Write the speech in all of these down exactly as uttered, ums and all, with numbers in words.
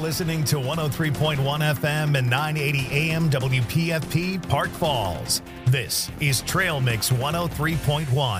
listening to one oh three point one F M and nine eighty A M W P F P Park Falls. This is Trail Mix one oh three point one.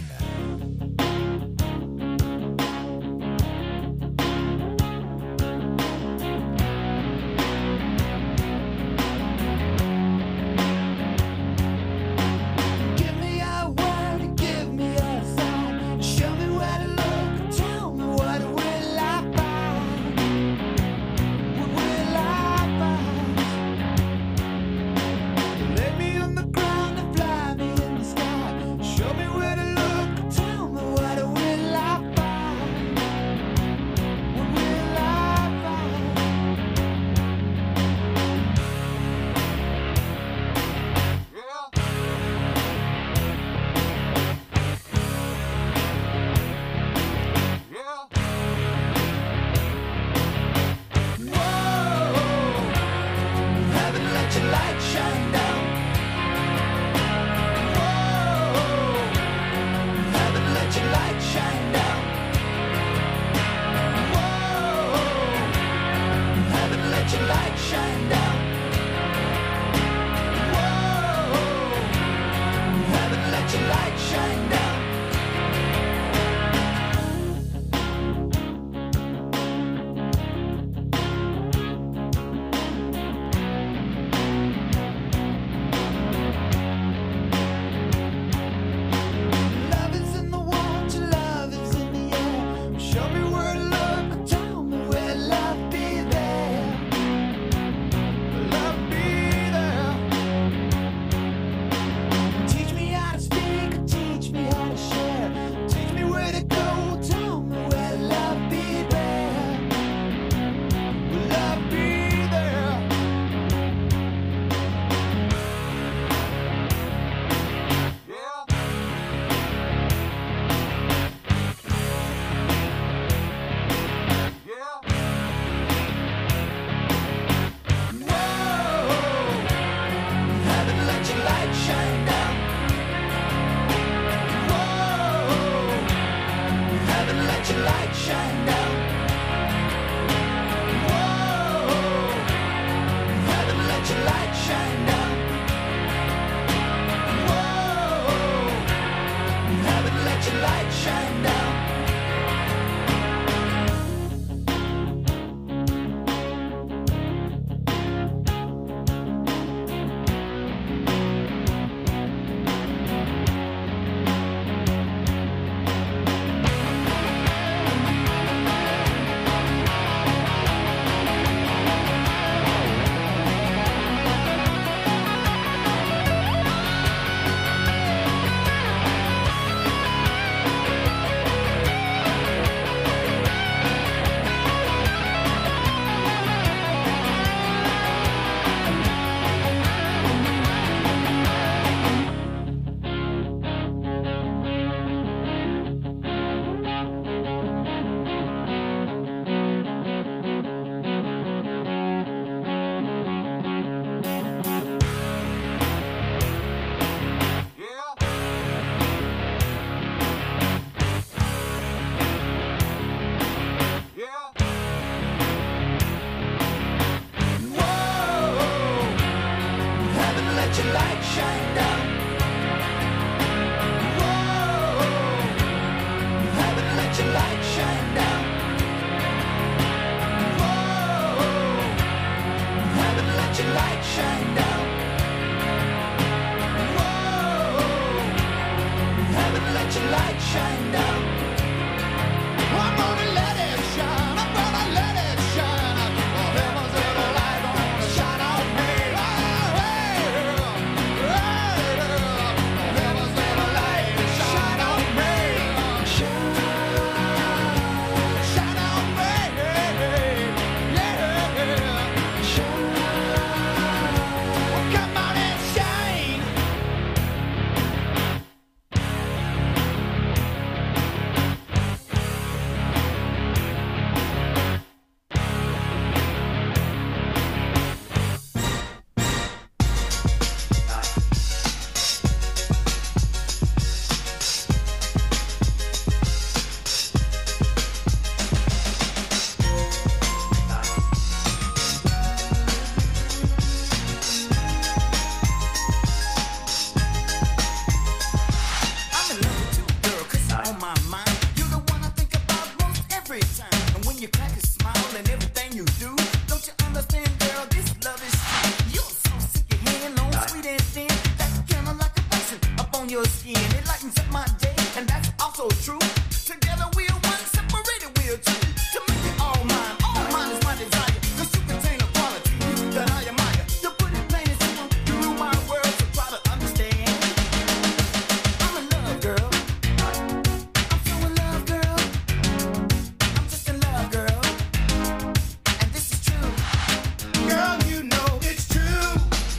every time. And when you crack a smile and everything you do, don't you understand, girl, this love is true. You're so sick of hand, long, sweet and thin. That's kind of like a passion up on your skin. It lightens up my day, and that's also true. Together we're one, separated we're two. To make it all mine, all mine is my desire. Cause you contain a quality that I admire. To put it plain and simple, you rule my world, so try to understand. I'm in love, girl. I'm so in love, girl. I'm just in love, girl. And this is true. Girl, you know it's true.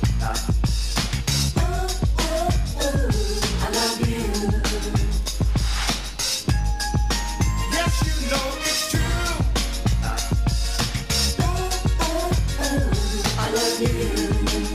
Ooh, ooh, ooh, I love you. Yes, you know it's true. Ooh, ooh, ooh, I love you.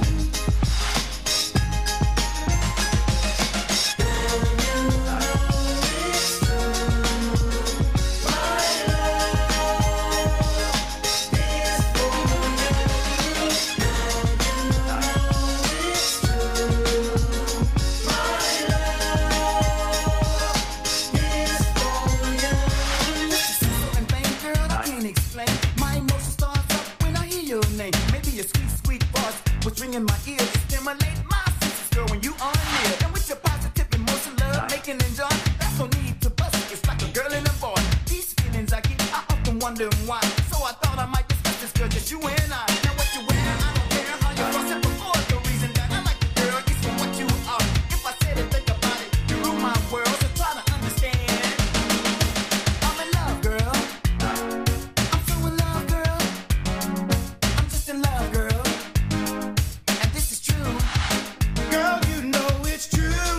And vain, girl, I can't explain. My emotion starts up when I hear your name. Maybe a sweet, sweet voice was ringing my ears. It stimulate my senses, girl, when you are near. And with your positive emotion, love, making and joy, that's no need to bust it. It's like a girl and a boy. These feelings I keep, I often wonder why. So I thought I might discuss this, girl, just you and I. Now what you wear, I don't care how you cross it before. The reason that I like you, girl, is for what you are. If I said it, think about it, you rule my world, so try to understand. I'm in love, girl. I'm so in love, girl. I'm just in love, girl. And this is true. Girl, you know it's true.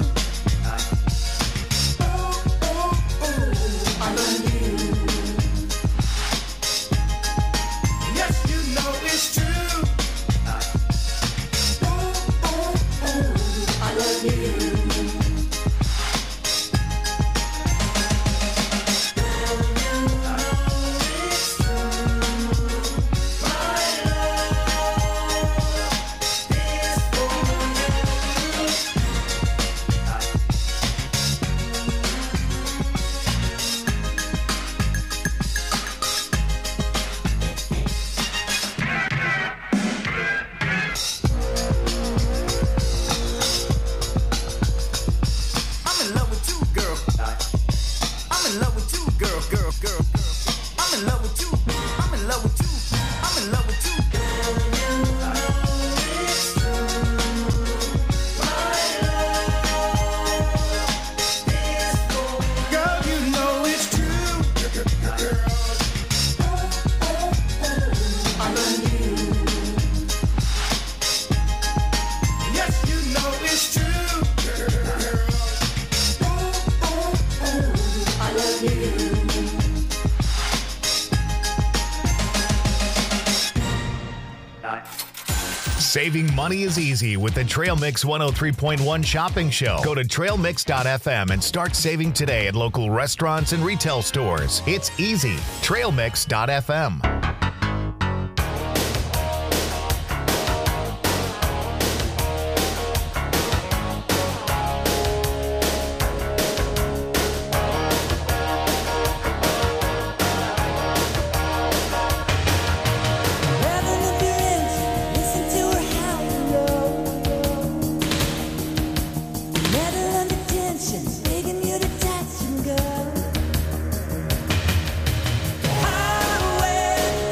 Ooh, ooh, ooh, I love you. Yes, you know it's true. Ooh, ooh, ooh, I love you. I'm in love with you, girl. I'm in love with you, girl, girl, girl, girl. I'm in love with you. I'm in love with you. I'm in love with you. Girl, you know it's true. I love you. Yes, you know it's true. I love you. Saving money is easy with the Trail Mix one oh three point one shopping show. Go to trail mix dot f m and start saving today at local restaurants and retail stores. It's easy. trail mix dot f m. Highway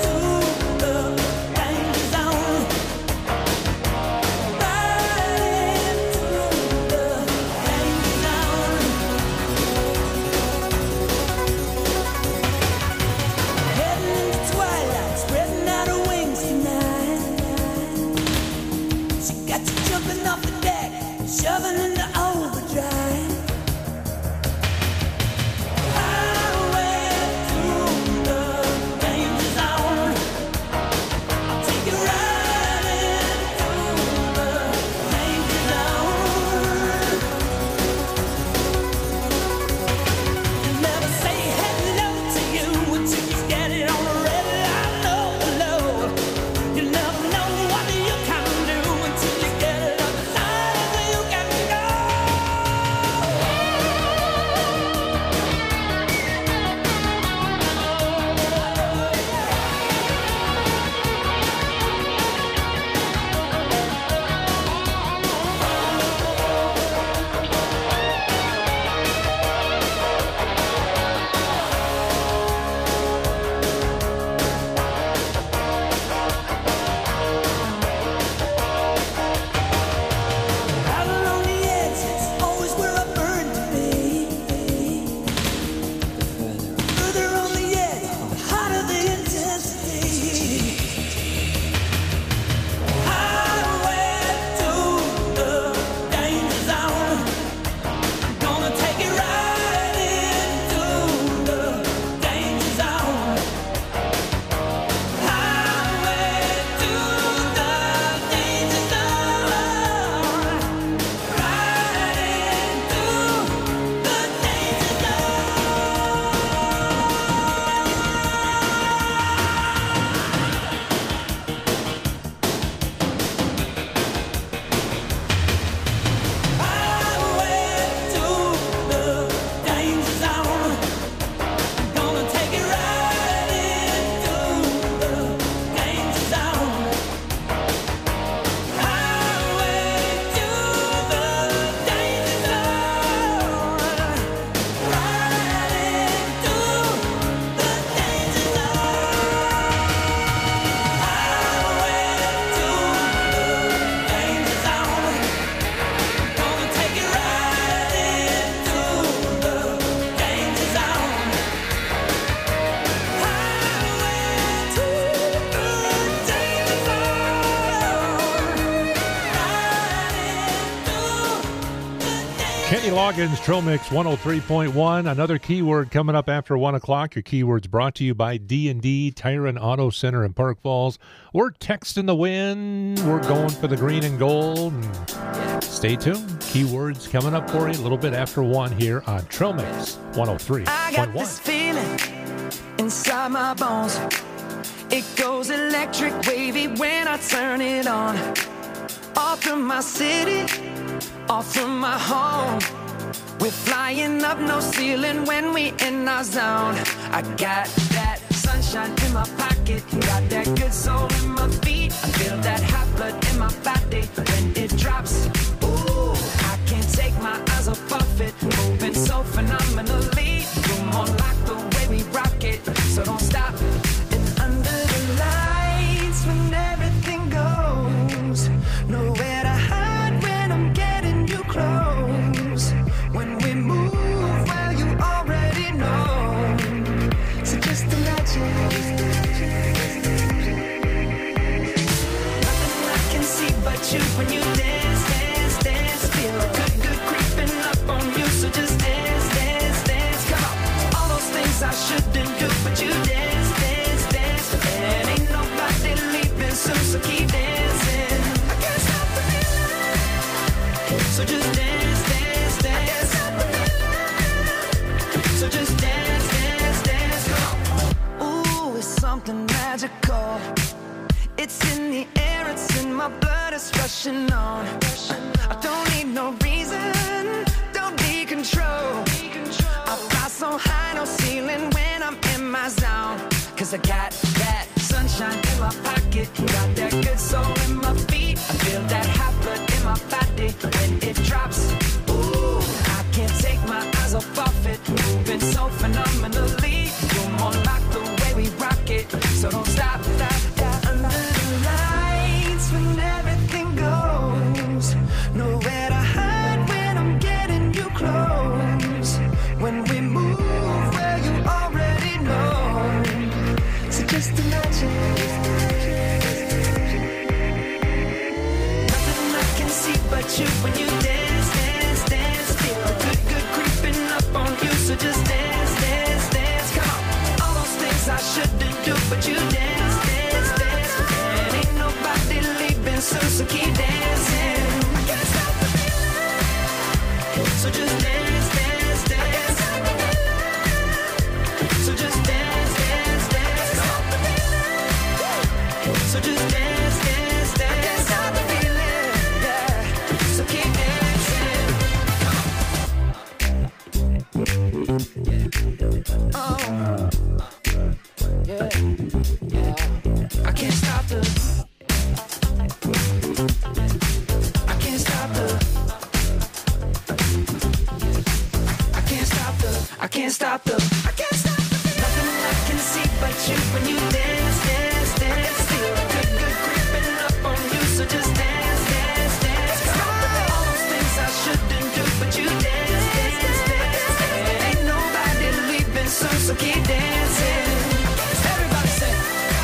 Kenny Loggins, Trail Mix one oh three point one. Another keyword coming up after one o'clock. Your keyword's brought to you by D and D Tire and Auto Center in Park Falls. We're texting the win. We're going for the green and gold. And stay tuned. Keywords coming up for you a little bit after one here on Trail Mix one oh three point one. I got this feeling inside my bones. It goes electric wavy when I turn it on. Off from my city, off from my home. We're flying up, no ceiling when we in our zone. I got that sunshine in my pocket, got that good soul in my feet. I feel that hot blood in my body when it drops. Ooh, I can't take my eyes off it, moving so phenomenally. You're more like the way we rock it, so don't stop. And under the lights when everything goes, nowhere to hide when I'm getting you close. When we move, well, you already know. So just imagine. Nothing I can see but you when you dance, dance, dance. Feel good, good creeping up on you. So just dance, dance, dance. Come on. All those things I shouldn't do, but you dance, dance, dance. And ain't nobody leaving soon, so keep dancing. I can't stop the feeling. So just dance, dance, dance. So just dance, dance, dance. Come on. Ooh, it's something magical. It's in the air, it's in my blood, it's rushing on. I don't need no reason, don't need control. I fly so high, no ceiling when I'm in my zone. Cause I got that sunshine in my pocket, got that good soul in my feet. I feel that hot blood in my body when it drops. Ooh, I can't take my eyes off of it, moving so phenomenally. You're more like the way we rock it, so don't stop, stop, stop. Under the lights when everything goes, nowhere to hide when I'm getting you close. When we move, well, you already know. So just imagine. Nothing I can see but you when you dance, dance, dance. Feel good, good creeping up on you. So just dance, dance, dance. Come on. All those things I shouldn't do, but you dance, dance, dance. And ain't nobody leaving soon, so keep dancing. I can't stop the feeling. So just dance, dance, dance. So just dance, dance, dance. So just dance, dance, dance. I can't stop the feeling, yeah. So keep dancing. Oh, yeah, yeah. I can't stop the. I can't stop the. I can't stop the. I can't stop the. I can't stop the. Nothing I can see but you when you dance, dance, dance. Feel good, good creeping up on you. So just dance, dance, dance. All those things I shouldn't do, but you dance, dance, dance. Ain't nobody leaving soon, so keep dancing. Everybody say.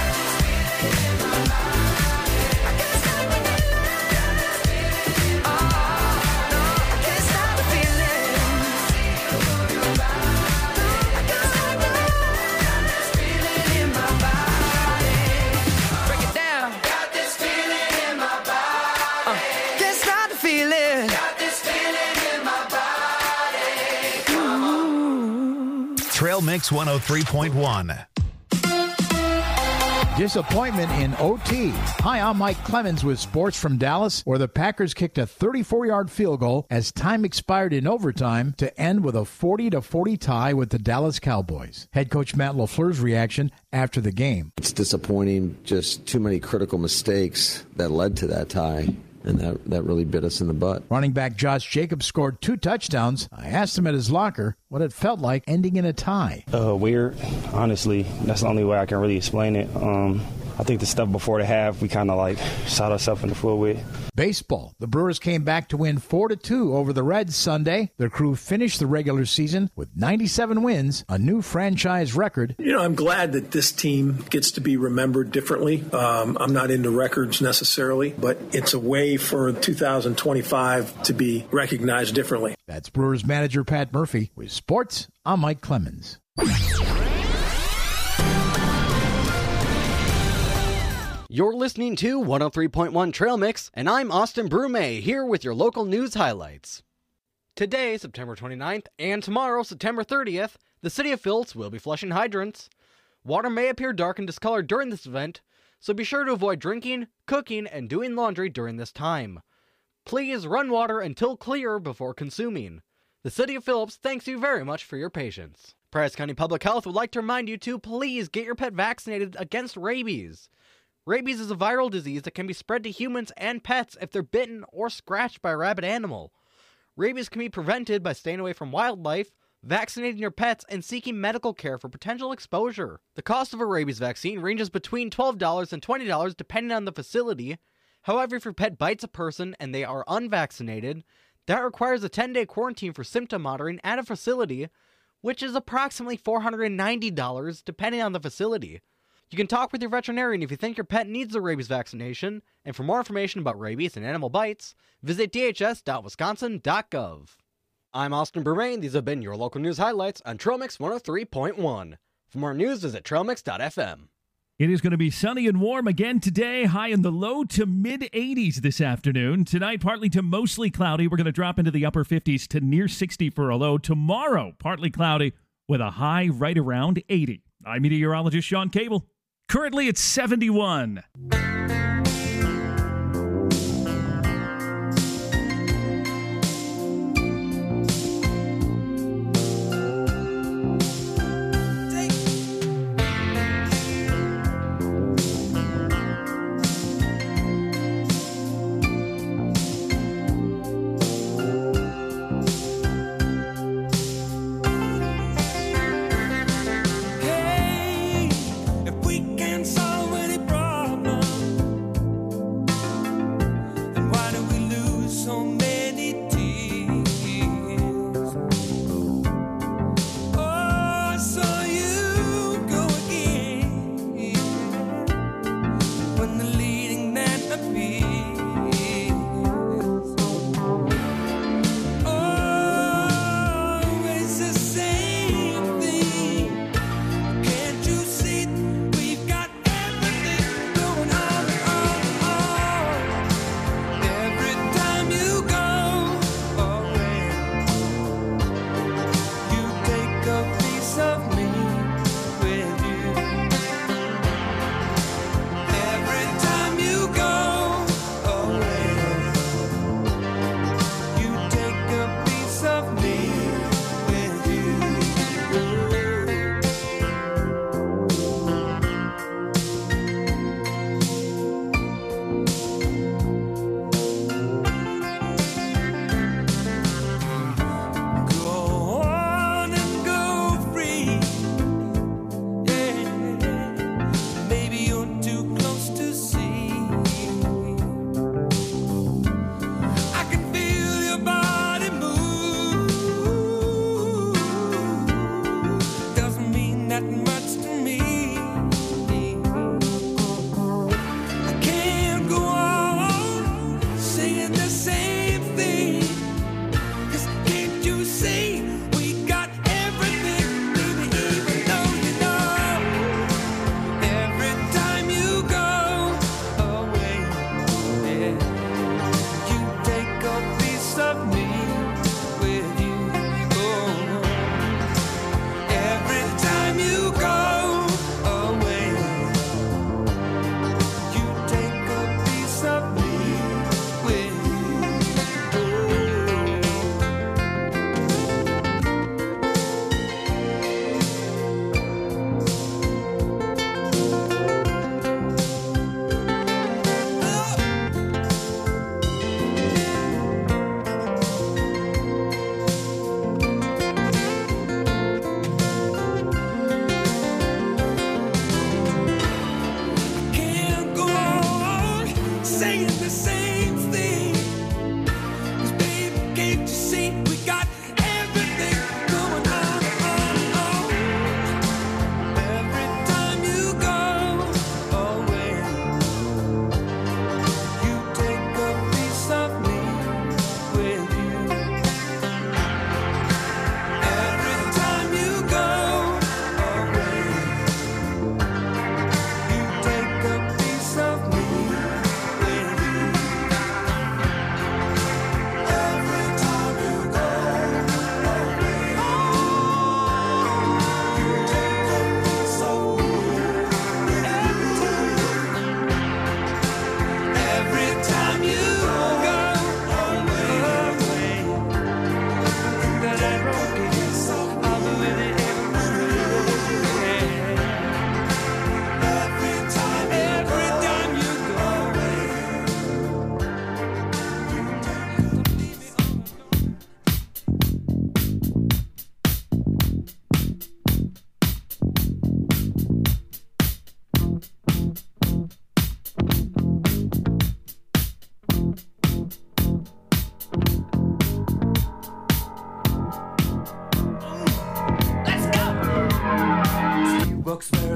Trail Mix one oh three point one. Disappointment in O T. Hi, I'm Mike Clemens with Sports from Dallas, where the Packers kicked a thirty-four-yard field goal as time expired in overtime to end with a forty to forty tie with the Dallas Cowboys. Head coach Matt LaFleur's reaction after the game. It's disappointing, just too many critical mistakes that led to that tie. And that, that really bit us in the butt. Running back Josh Jacobs scored two touchdowns. I asked him at his locker what it felt like ending in a tie. Uh, weird. Honestly, that's the only way I can really explain it. Um, I think the stuff before the half, we kind of like shot ourselves in the foot with. Baseball. The Brewers came back to win four to two over the Reds Sunday. Their crew finished the regular season with ninety-seven wins, a new franchise record. You know, I'm glad that this team gets to be remembered differently. Um, I'm not into records necessarily, but it's a way for two thousand twenty-five to be recognized differently. That's Brewers manager Pat Murphy. With sports, I'm Mike Clemens. You're listening to one oh three point one Trail Mix, and I'm Austin Brumé, here with your local news highlights. Today, September twenty-ninth, and tomorrow, September thirtieth, the city of Phillips will be flushing hydrants. Water may appear dark and discolored during this event, so be sure to avoid drinking, cooking, and doing laundry during this time. Please run water until clear before consuming. The city of Phillips thanks you very much for your patience. Brazos County Public Health would like to remind you to please get your pet vaccinated against rabies. Rabies is a viral disease that can be spread to humans and pets if they're bitten or scratched by a rabid animal. Rabies can be prevented by staying away from wildlife, vaccinating your pets, and seeking medical care for potential exposure. The cost of a rabies vaccine ranges between twelve dollars and twenty dollars depending on the facility. However, if your pet bites a person and they are unvaccinated, that requires a ten-day quarantine for symptom monitoring at a facility, which is approximately four hundred ninety dollars depending on the facility. You can talk with your veterinarian if you think your pet needs a rabies vaccination, and for more information about rabies and animal bites, visit d h s dot wisconsin dot gov. I'm Austin Brumé. These have been your local news highlights on Trail Mix one oh three point one. For more news, visit trail mix dot f m. It is going to be sunny and warm again today, high in the low to mid eighties this afternoon. Tonight, partly to mostly cloudy. We're going to drop into the upper fifties to near sixty for a low. Tomorrow, partly cloudy with a high right around eighty. I'm meteorologist Sean Cable. Currently, it's seventy-one. Hey, if we can solve any problem.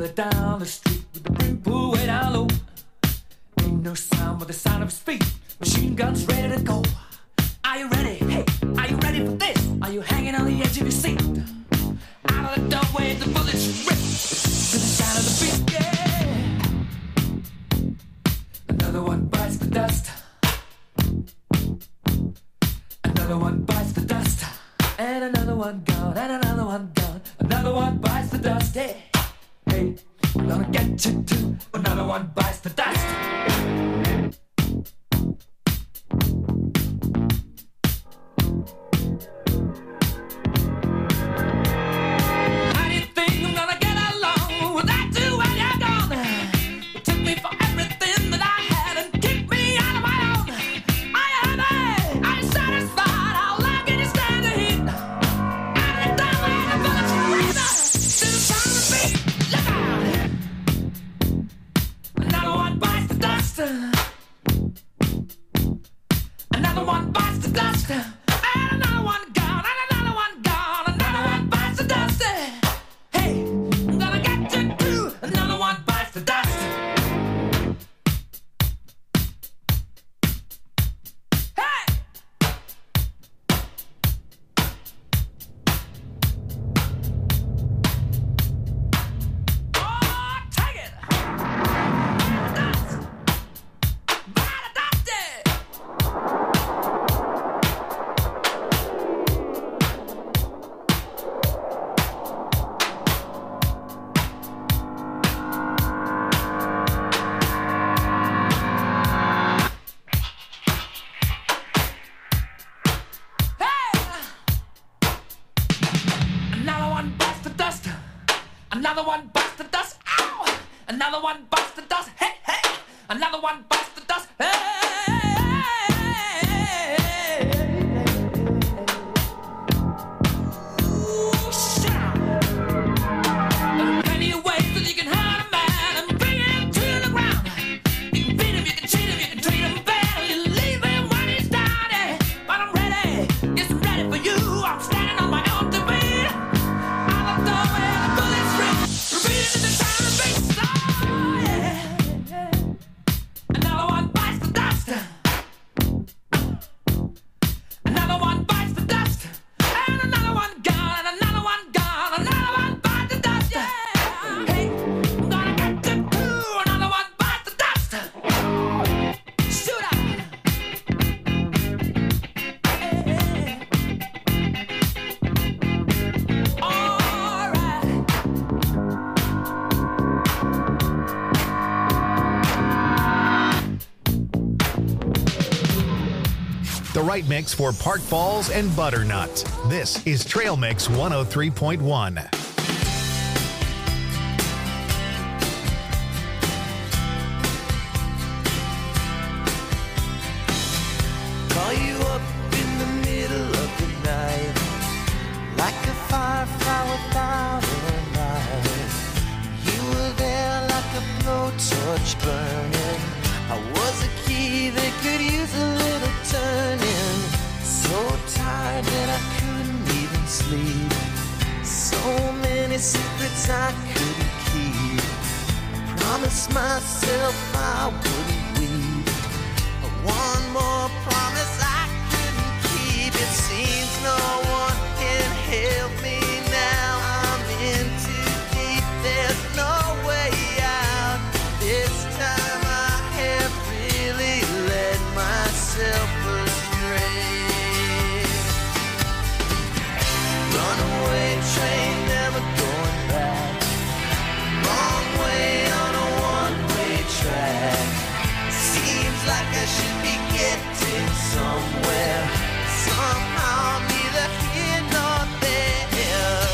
further down the street with the brim pulled way down low. Ain't no sound but the sound of his feet. Machine guns ready to go. Are you ready? Hey, are you ready for this? Are you hanging on the edge of your seat? Out of the doorway, the bullets rip to the sound of the beat. Yeah. Another one bites the dust. Another one bites the dust. And another one gone. And another one gone. Another one bites the dust. Hey, hey, I'm gonna get you too. Another one bites the dust. Another one bites the dust, and another one gone, and another one gone, another one bites the dust. Hey, I'm gonna get you too. Another one bites the dust. Hey! Oh, take it! Dust! By the dusty! Another one bites the dust. Another one bites the dust. Ow! Another one bites the dust. Hey, hey! Another one bites the dust. Hey! Ooh, shout! There are plenty of ways that you can hurt a man and bring him to the ground. You can beat him, you can cheat him, you can treat him bad, or you leave him when he's down. Yeah. But I'm ready, yes, I'm ready for you. I'm standing on my own to beat. Out the door where the bullets rip, repeating the sound of beats. Oh, yeah. Another one bites the dust. Another one bites the dust. And another one gone, and another one gone, another one bites the dust. Yeah. Hey, I'm gonna get you too. Another one bites the dust. Shoot up. All right. The right mix for Park Falls and Butternut. This is Trail Mix one oh three point one. Call you up in the middle of the night, like a firefly without a light. You were there like a blowtorch burning. I was a key that could use a little turning. So tired that I couldn't even sleep. So many secrets I couldn't keep. Promised myself I wouldn't weep. One more promise I couldn't keep. It seems no one can help me now. I'm in too deep. There's no way out. This time I have really led myself astray. Runaway train, never going back. Wrong way on a one-way track. Seems like I should be getting somewhere. Somehow I'm neither here nor there.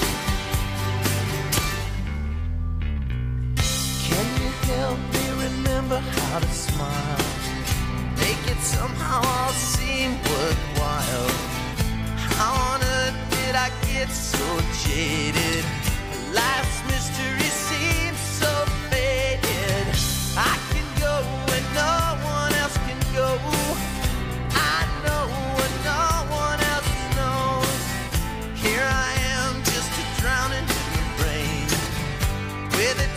Can you help me remember how to smile? Make it somehow all seem worthwhile. How on earth did I get so jaded? Life's mystery seems so faded. I can go where no one else can go. I know what no one else knows. Here I am, just a drowning in the brain, with a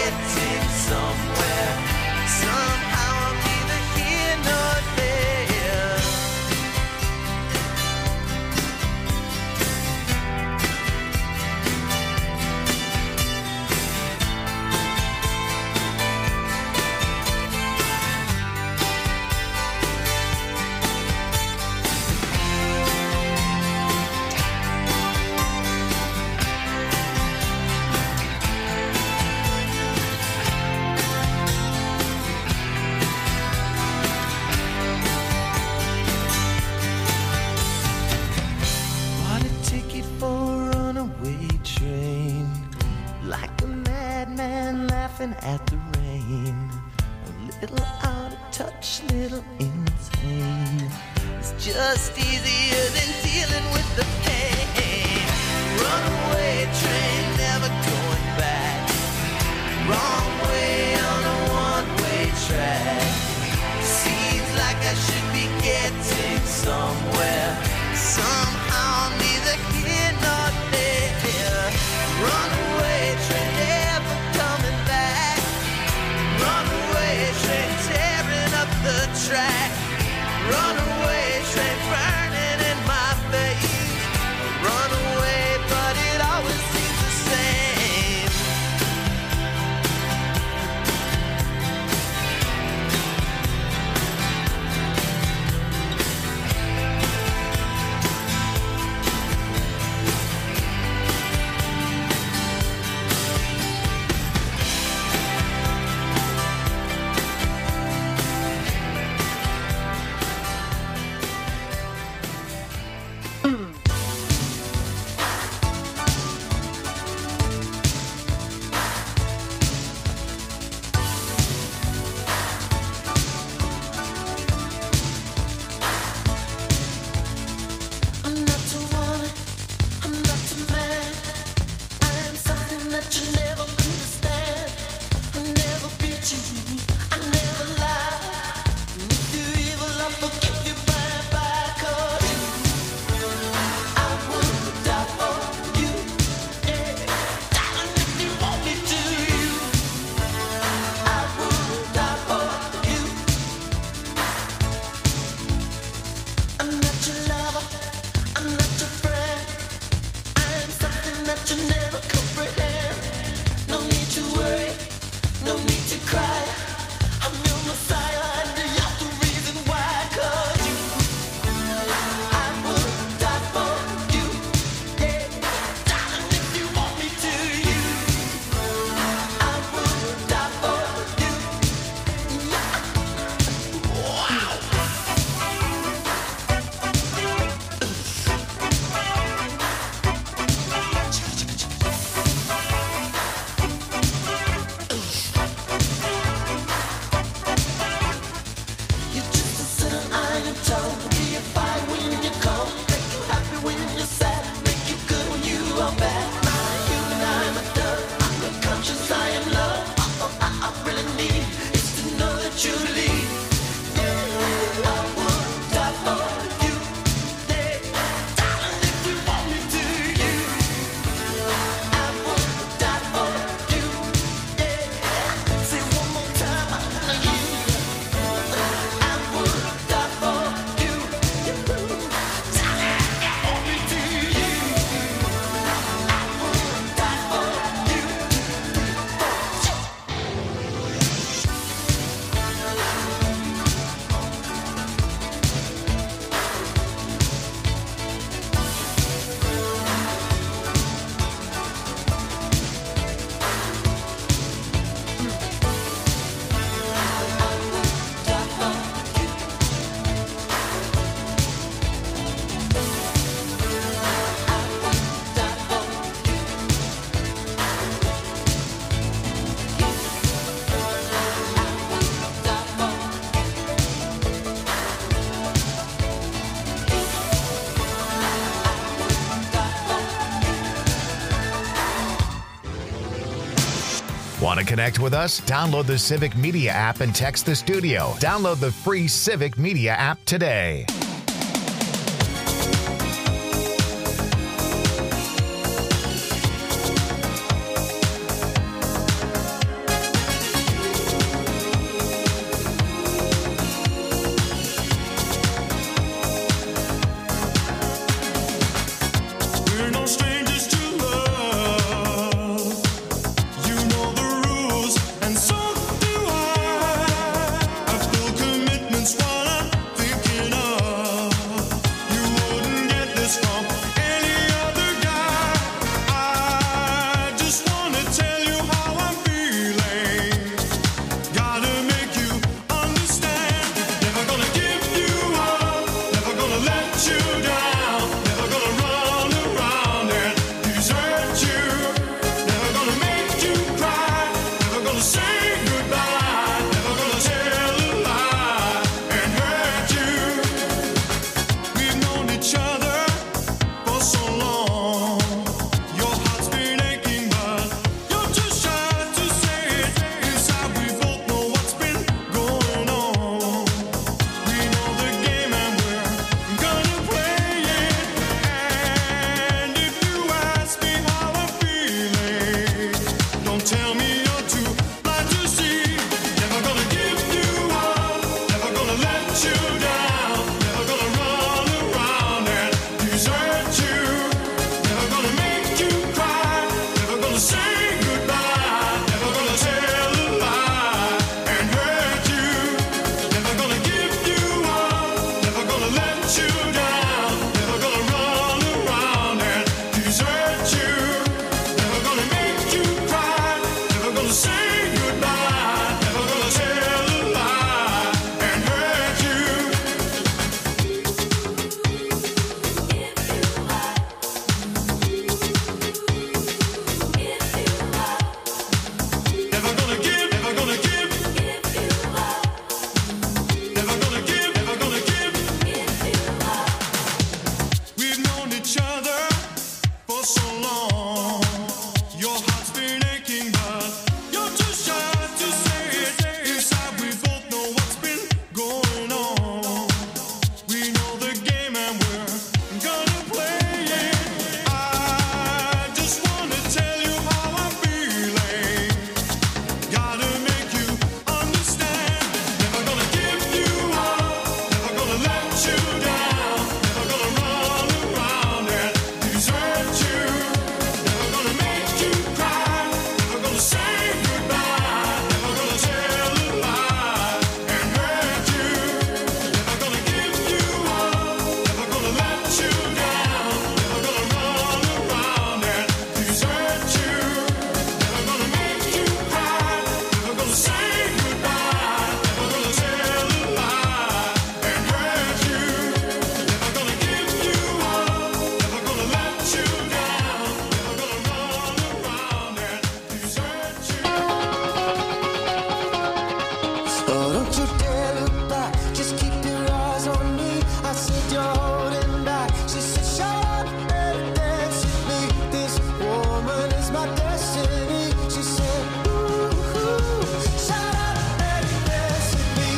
getting somewhere. Somehow I'm neither here nor there. Bought a ticket for a runaway train, like a madman laughing at the rain. A little out of touch, little insane. It's just easier than dealing with the pain. Runaway train, never going back. Wrong way on a one-way track. Seems like I should be getting somewhere. Somehow neither here nor there. Runaway train, never coming back. Runaway train, tearing up the track. Runaway train, burning in my face. Runaway, but it always seems the same. I'm not to want, I'm not to man. I am something that you never understand. I never beat you, I never lie. If you evil, I forgive you bye bye. 'Cause I would die for you, yeah. Darling, if you want me to, you. I would die for you. I'm not your lover, I'm not your friend. I am something that you never comprehend. No need to worry, no need to cry. I'm your messiah and you're the reason why. 'Cause you, I would die for you, yeah. Darling, if you want me to, you. I would die for you, yeah. Wow. You're just a sinner, I am told. Be a fire when you're cold. Make you happy when you're sad. Make you good when you are bad. I'm human, I'm a dove. I'm unconscious, I am love. All I, I really need is to know that you leave. Yeah, I would die for you. Yeah, darling, if you want me to, you. I would die for you. Yeah, say one more time, I know you. I would die for you. Darling, if you want me to, you. I would die for you. Want to connect with us? Download the Civic Media app and text the studio. Download the free Civic Media app today. gonna say goodbye, never gonna tell a lie and hurt you. Never gonna give, never gonna give. Never gonna give, never gonna give. We've known each other for so long. Your heart's been aching, but you're too shy to say it. Inside, we both know what's been going on. We know the game and we're gonna play it. I just wanna tell you how I'm feeling. Gotta make you understand. Never gonna give you up. Never gonna let you down. Never gonna run around and desert you. Never gonna make you cry. Never gonna say goodbye. Never gonna tell a lie and hurt you. Never gonna give you up. Never gonna let you down. Never gonna run around and desert you. Never gonna make you cry. Never gonna say goodbye. Never gonna tell a lie and hurt you. Never gonna give you up. Never gonna let you down. Never gonna run around and desert you. Oh, don't you dare look back. Just keep your eyes on me. I said you're holding back. She said, shut up and dance with me. This woman is my destiny. She said, ooh, ooh, shut up and dance with me.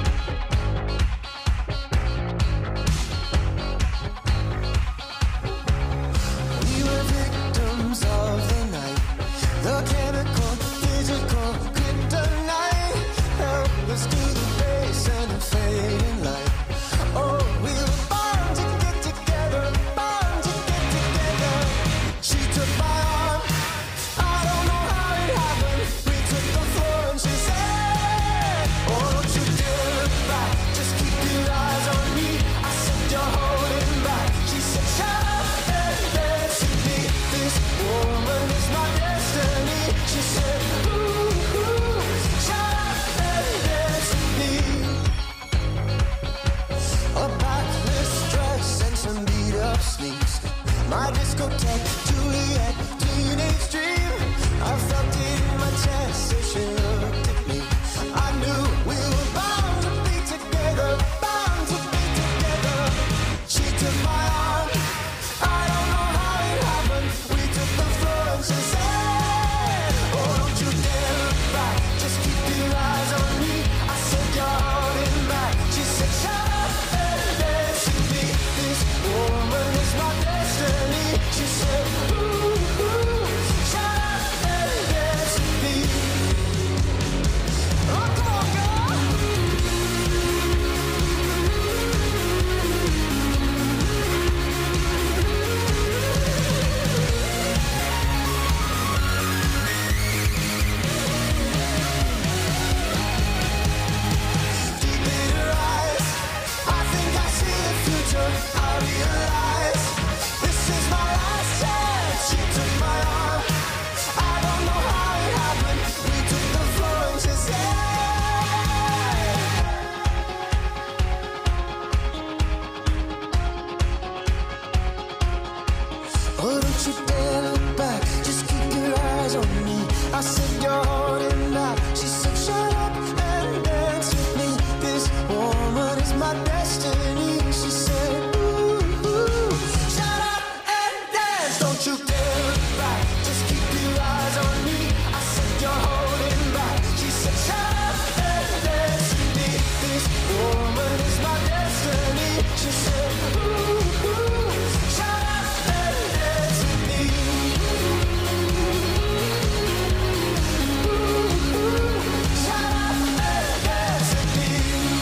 We were victims of the night. The chemical, physical, kryptonite. Help us to the base and the fading light. Oh, we were born to get together, born to get together. She took my arm. I don't know how it happened. We took the floor and she said, oh, don't you dare look back. Just keep your eyes on me. I said you're holding back. She said, shut up and dance with me. This woman is my destiny. She said, ooh, ooh, shut up and dance with me. A backless dress and some beat up sneaks. My discotheque, Juliet, teenage dream. I felt it in my chest as she looked at me. I knew we were bound to be together, bound to be together. She took my arm. I don't know how it happened. We took the floor and she said, oh, don't you dare look back. Just keep your eyes on me. I said you're holding back. She said, shut up and dance with me. This woman is my destiny. She said, ooh, ooh, shut up and dance with me. Oh, come on, girl. Deep in her eyes, I think I see the future. I realize this is my last chance. She took my arm. I don't know how it happened. We took the floor and she said, oh, don't you dare look back. Just keep your eyes on me. I said you're holding back. She said, shut up and dance with me. This woman is my destiny. She said, ooh, ooh, shut up and dance. Don't you dare look back. Just keep your eyes on me. I said you're holding back. She said, shut up and dance with me. This woman is my destiny. She said, ooh, ooh, shut up and dance with me. Ooh, ooh, shut up and dance with me.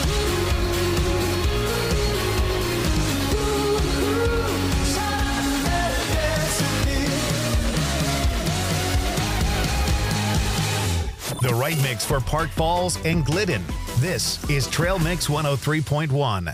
Ooh, ooh, shut up and dance with me. The right mix for Park Falls and Glidden. This is Trail Mix one oh three point one.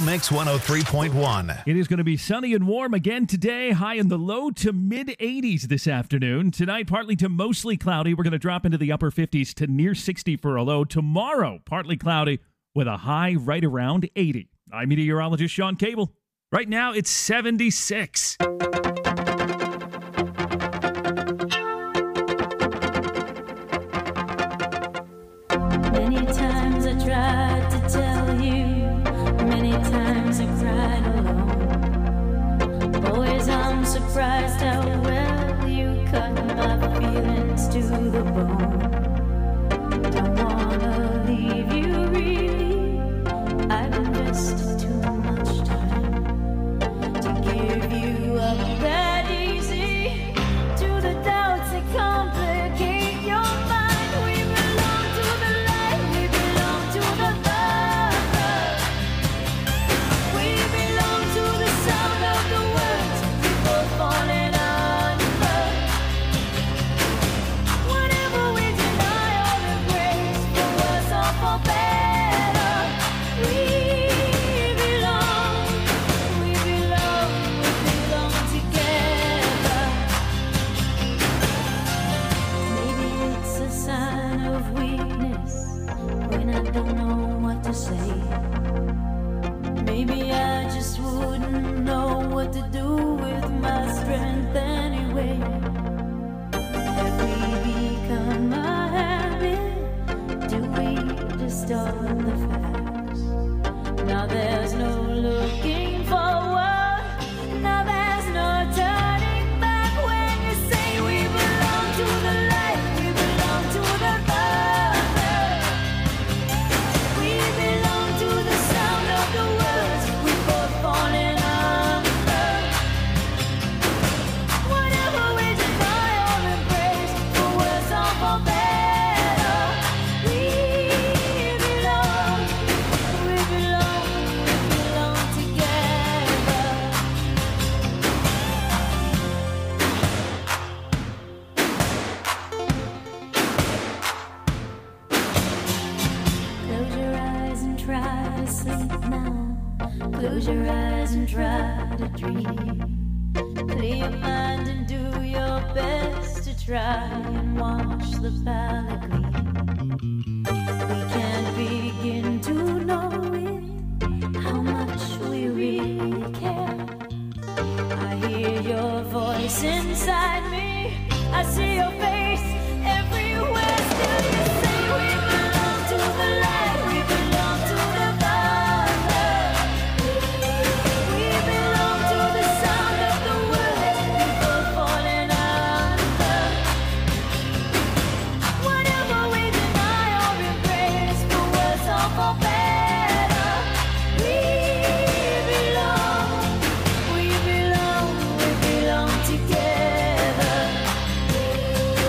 Mix one oh three point one. It is going to be sunny and warm again today, high in the low to mid eighties this afternoon. Tonight, partly to mostly cloudy. We're going to drop into the upper fifties to near sixty for a low. Tomorrow, partly cloudy with a high right around eighty. I'm meteorologist Sean Cable. Right now, it's seventy-six. Many times I tried to tell you, many times I cried alone. Always I'm surprised how well you cut my feelings to the bone. Don't wanna leave you really, I've invested too much time to give you up that easy to the doubts that complicate your mind. We belong to the light, we belong to the love. We belong to the sound of the words we both falling under. Whatever we deny or embrace, for worse or for better, we belong, we belong, we belong together. Maybe it's a sign of weakness when I don't know what to say. Maybe I just wouldn't know what to do with my strength anyway. Have we become a habit? Do we distort the facts? Now there's no looking forward. Now there's no turning back when you say we belong to the light, we belong to the thunder. We belong to the sound of the words we both falling under. Whatever we deny or embrace, for worse or for better, we belong, we belong, we belong together. Close your eyes and try to sleep now. Close your eyes and try to dream. Clear your mind and do your best to try and watch the palette gleam. We can't begin to know it, how much we really care. I hear your voice inside me, I see your face everywhere. Still you say we belong to the light, we belong to the thunder. We belong to the sound of the words we both falling under. Whatever we deny or embrace, for worse or for better, we belong, we belong, we belong together.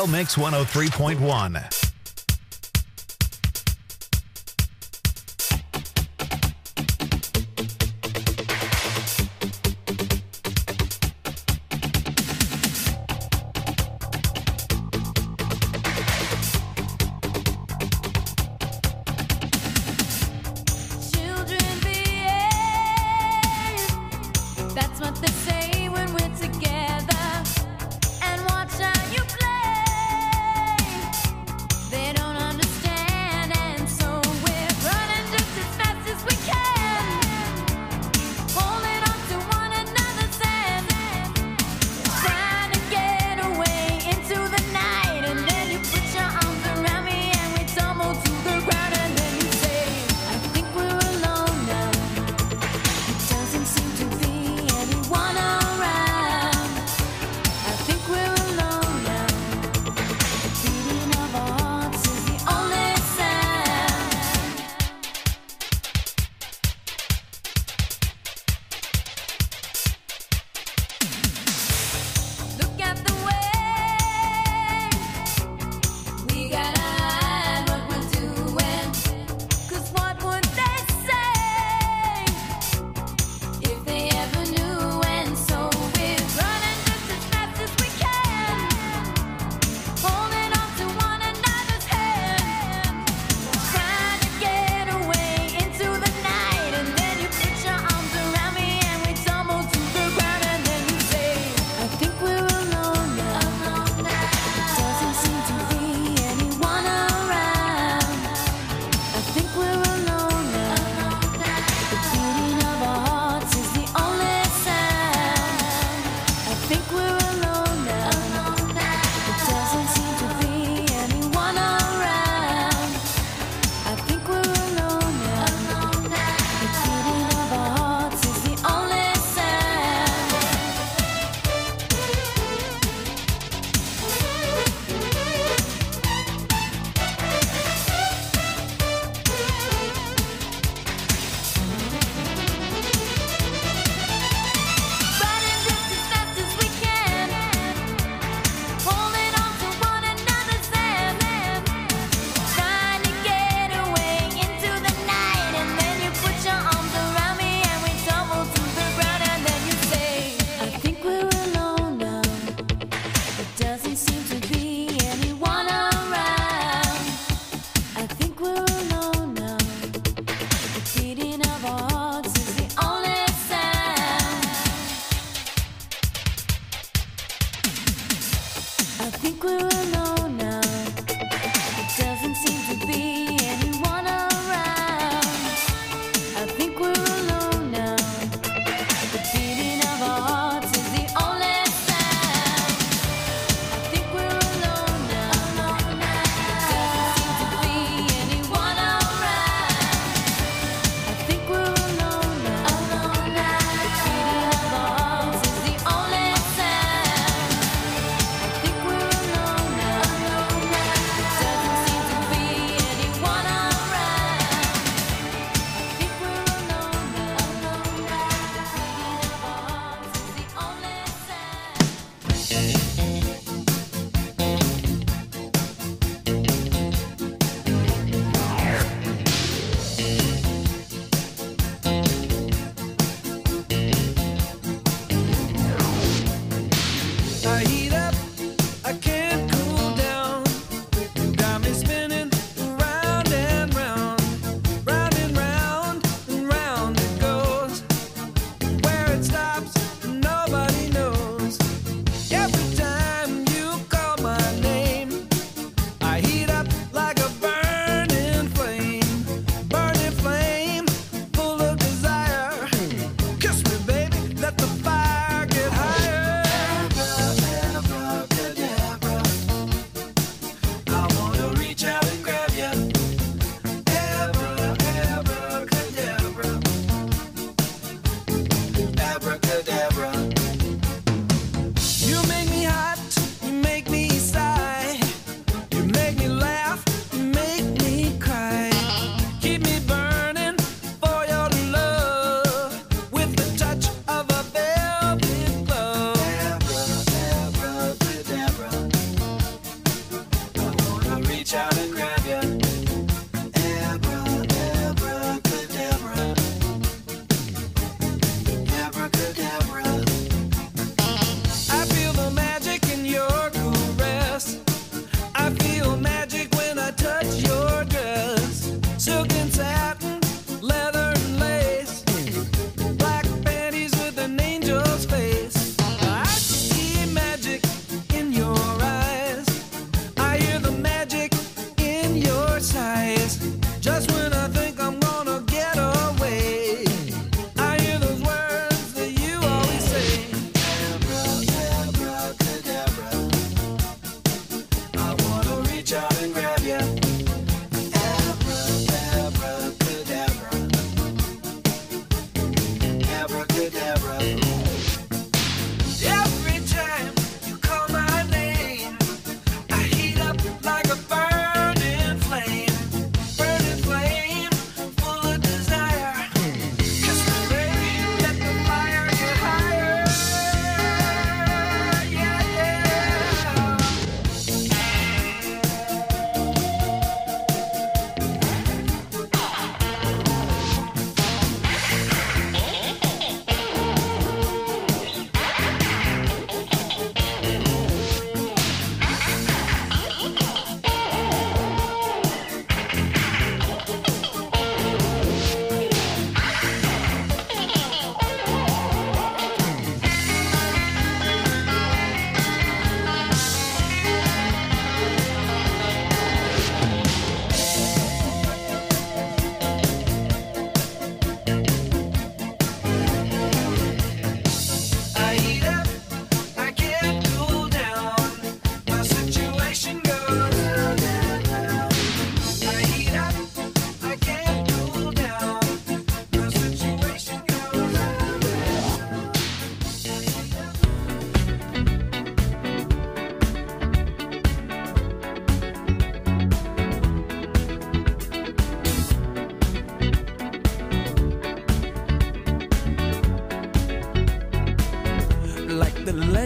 Trail Mix one oh three point one. Children behave. That's what they say when we're together. And watch how you play.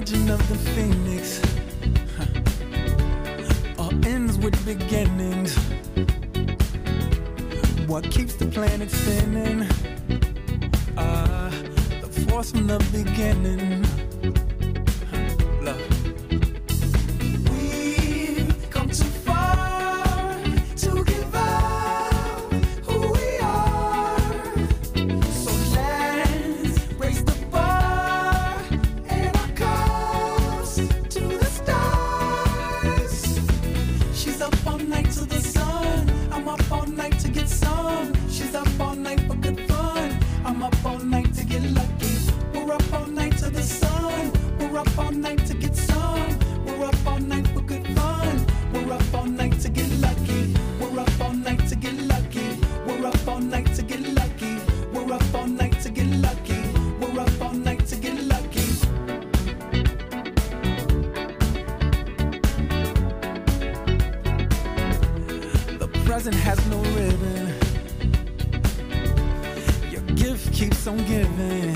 origin of the phoenix huh. all ends with beginnings. What keeps the planet spinning? Ah, the force from the beginning. Huh. Love. We've come too far to give up who we are. So let's raise the bar and our cups to the stars. She's up all night to the sun. I'm up all night to get some. She's up all night for good fun. I'm up all night to get lucky. We're up all night to the sun. We're up all night to get some. We're up all night for good fun. We're up all night to get lucky. We're up all night to get lucky. We're up all night to get lucky. We're up all night to get lucky. We're up all night to get lucky. The present has no ribbon. Your gift keeps on giving.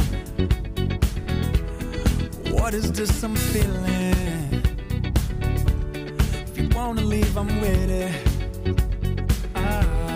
What is this I'm feeling? If you wanna leave, I'm with it. Ah.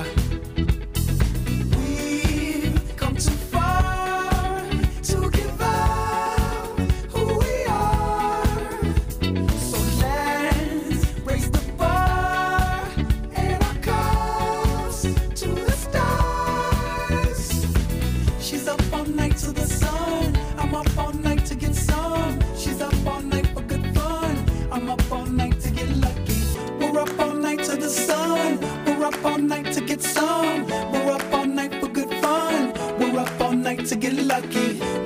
We've come too far to give up who we are. So let's raise the bar and our cups to the stars. She's up all night to the sun. I'm up all night to get some. She's up all night for good fun. I'm up all night to get lucky. We're up all night to the sun. We're up all night to get some. We're up all night for good fun. We're up all night to get lucky.